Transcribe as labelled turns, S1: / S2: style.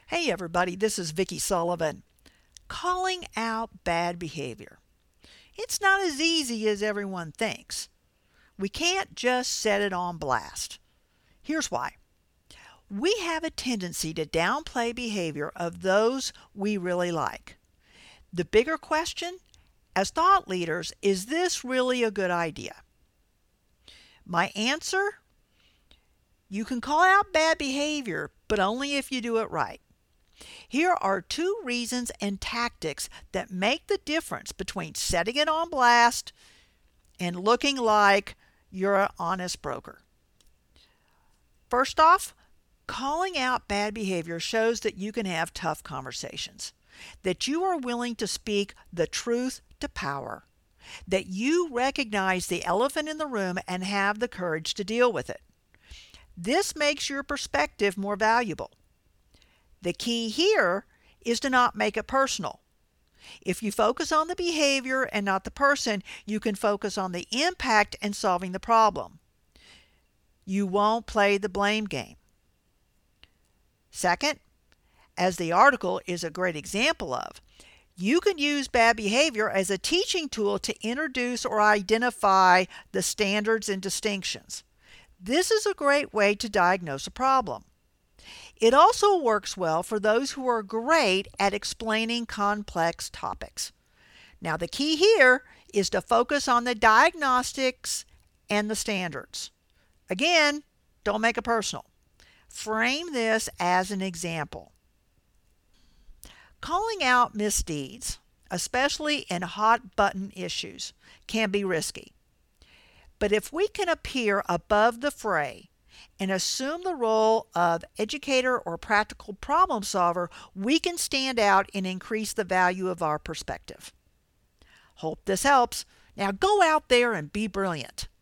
S1: Hey everybody, this is Vicki Sullivan. Calling out bad behavior. It's not as easy as everyone thinks. We can't just set it on blast. Here's why. We have a tendency to downplay behavior of those we really like. The bigger question, as thought leaders, is this really a good idea? My answer? You can call out bad behavior, but only if you do it right. Here are two reasons and tactics that make the difference between setting it on blast and looking like you're an honest broker. First off, calling out bad behavior shows that you can have tough conversations, that you are willing to speak the truth to power, that you recognize the elephant in the room and have the courage to deal with it. This makes your perspective more valuable. The key here is to not make it personal. If you focus on the behavior and not the person, you can focus on the impact and solving the problem. You won't play the blame game. Second, as the article is a great example of, you can use bad behavior as a teaching tool to introduce or identify the standards and distinctions. This is a great way to diagnose a problem. It also works well for those who are great at explaining complex topics. Now, the key here is to focus on the diagnostics and the standards. Again, don't make it personal. Frame this as an example. Calling out misdeeds, especially in hot-button issues, can be risky. But if we can appear above the fray and assume the role of educator or practical problem solver, we can stand out and increase the value of our perspective. Hope this helps. Now go out there and be brilliant.